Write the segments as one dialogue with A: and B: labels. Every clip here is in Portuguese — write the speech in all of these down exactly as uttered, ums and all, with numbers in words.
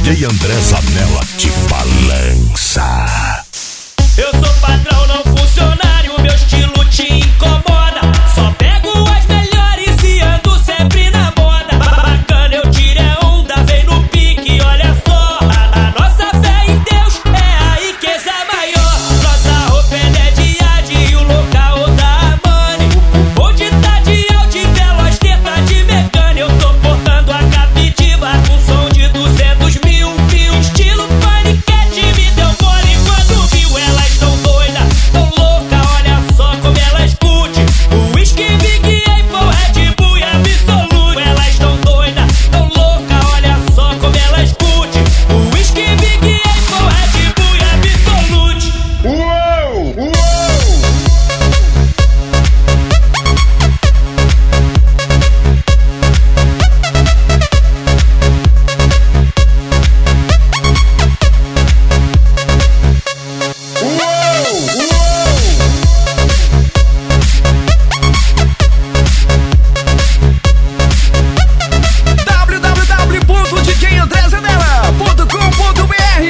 A: D J André Zanella te balança.
B: Eu sou patrão, não funcionário, meu estilo te incomoda. Só pego as melhores e ando sempre na moda. Bacana, eu tiro é onda, vem no pique, olha só. A, a nossa fé em Deus é a riqueza maior. Nossa roupa é de Ade e o local da Money. O bonde tá de Audi, veloz, teta de Mecânica. Eu tô portando a captiva com som de duzentos mil, mil. Estilo paniquete, me deu mole quando viu. Elas tão doidas, tão louca, olha só como elas curte. O whisky, Big Apple, Red Bull e Absolute. Elas tão doidas, tão louca, olha só como elas curte. O whisky, Big Apple, Red Bull e Absolute.
C: Uou, uou.
D: w w w ponto d j andré zanella ponto com ponto b r.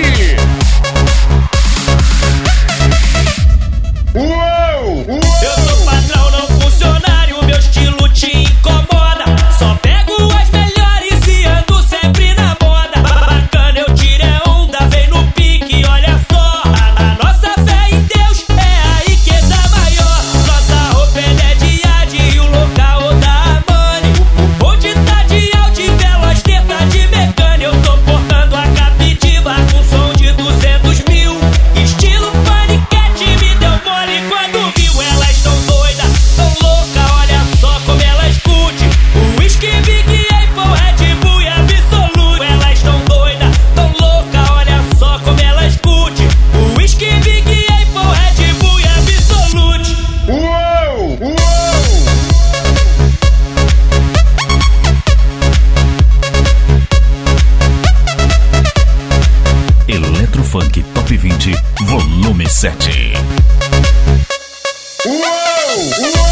C: Uou, uou.
B: Eu sou patrão, não funcionário, meu estilo te incomoda. Só pego as melhores e ando sempre na moda. Bacana, eu tiro é onda, vem no pique, olha só. A, a nossa fé em Deus é a riqueza maior. Nossa roupa é de Ade e o local da Money. O bonde tá de Audi, veloz, teta de Mecânica. Eu tô portando a captiva com som de duzentos mil. Estilo paniquete, me deu mole quando viu. Elas tão doidas, tão louca, olha só como elas curte. O whisky, Big Apple, Red Bull e Absolute. Elas tão doidas, tão louca, olha só como elas curte. O whisky, Big Apple, Red Bull e Absolute.
C: Uou, uou.
A: Eletrofunk Top vinte, volume sete.
C: Uou, uou.